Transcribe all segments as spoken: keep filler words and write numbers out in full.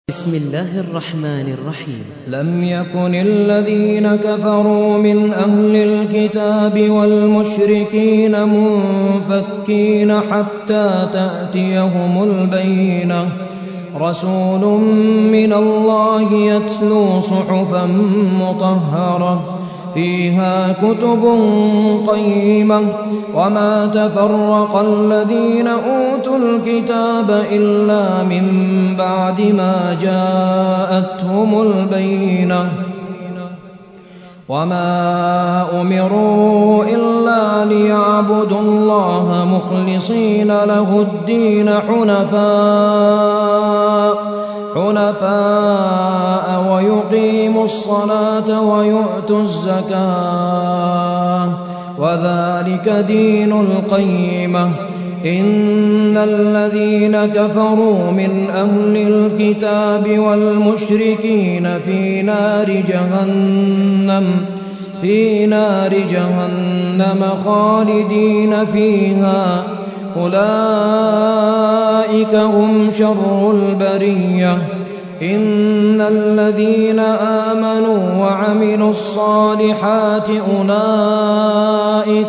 بسم الله الرحمن الرحيم. لم يكن الذين كفروا من أهل الكتاب والمشركين منفكين حتى تأتيهم البينة رسول من الله يتلو صحفا مطهرة فيها كتب قيمة وما تفرق الذين أوتوا الكتاب إلا من بعد ما جاءتهم البينة وما أمروا إلا ليعبدوا الله مخلصين له الدين حنفاء حنفاء ويقيموا الصلاة ويؤتوا الزكاة وذلك دين القيمة. إن الذين كفروا من أهل الكتاب والمشركين في نار جهنم في نار جهنم خالدين فيها أولئك هم شر البرية. إن الذين آمنوا وعملوا الصالحات أولئك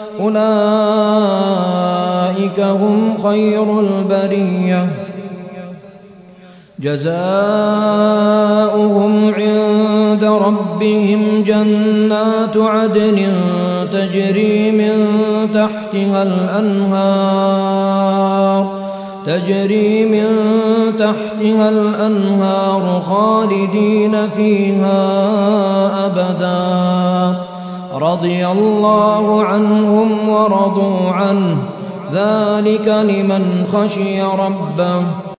أولئك هم خير البرية جزاؤهم عند ربهم جنات عدن تجري من تحتها الأنهار تجري من تحتها الأنهار خالدين فيها أبدا رضي الله عنهم ورضوا عنه ذلك لمن خشي ربه.